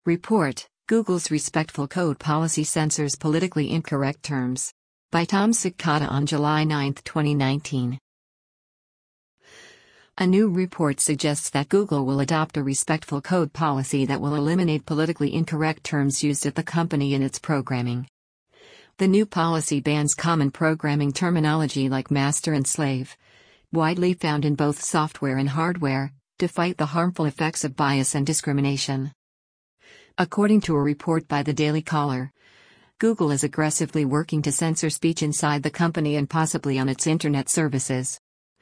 Report: Google's Respectful Code Policy Censors Politically Incorrect Terms. By Tom Cicada on July 9, 2019. A new report suggests that Google will adopt a respectful code policy that will eliminate politically incorrect terms used at the company in its programming. The new policy bans common programming terminology like master and slave, widely found in both software and hardware, to fight the harmful effects of bias and discrimination. According to a report by the Daily Caller, Google is aggressively working to censor speech inside the company and possibly on its internet services.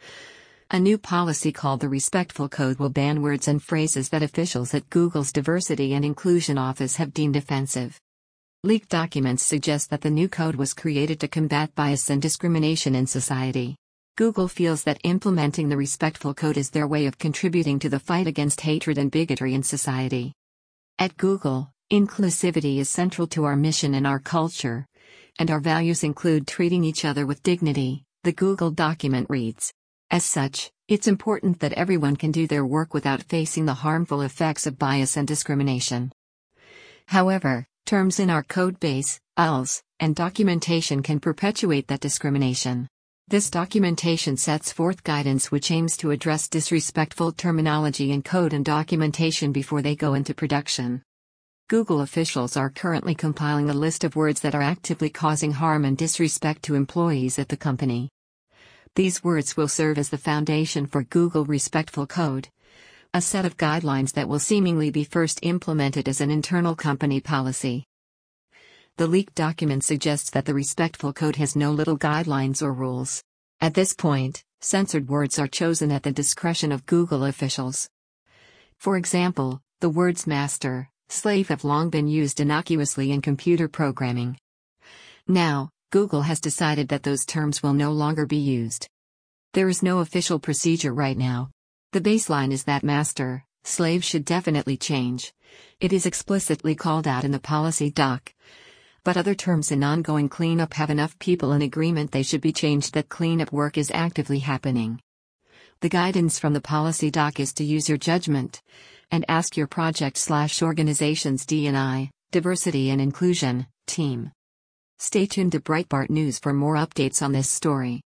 A new policy called the Respectful Code will ban words and phrases that officials at Google's Diversity and Inclusion Office have deemed offensive. Leaked documents suggest that the new code was created to combat bias and discrimination in society. Google feels that implementing the Respectful Code is their way of contributing to the fight against hatred and bigotry in society. At Google, inclusivity is central to our mission and our culture, and our values include treating each other with dignity, the Google document reads. As such, it's important that everyone can do their work without facing the harmful effects of bias and discrimination. However, terms in our code base, ULs, and documentation can perpetuate that discrimination. This documentation sets forth guidance which aims to address disrespectful terminology in code and documentation before they go into production. Google officials are currently compiling a list of words that are actively causing harm and disrespect to employees at the company. These words will serve as the foundation for Google Respectful Code, a set of guidelines that will seemingly be first implemented as an internal company policy. The leaked document suggests that the Respectful Code has no little guidelines or rules. At this point, censored words are chosen at the discretion of Google officials. For example, the words master, slave have long been used innocuously in computer programming. Now, Google has decided that those terms will no longer be used. There is no official procedure right now. The baseline is that master, slave should definitely change. It is explicitly called out in the policy doc. But other terms in ongoing cleanup have enough people in agreement they should be changed that cleanup work is actively happening. The guidance from the policy doc is to use your judgment and ask your project/organization's D&I, diversity and inclusion, team. Stay tuned to Breitbart News for more updates on this story.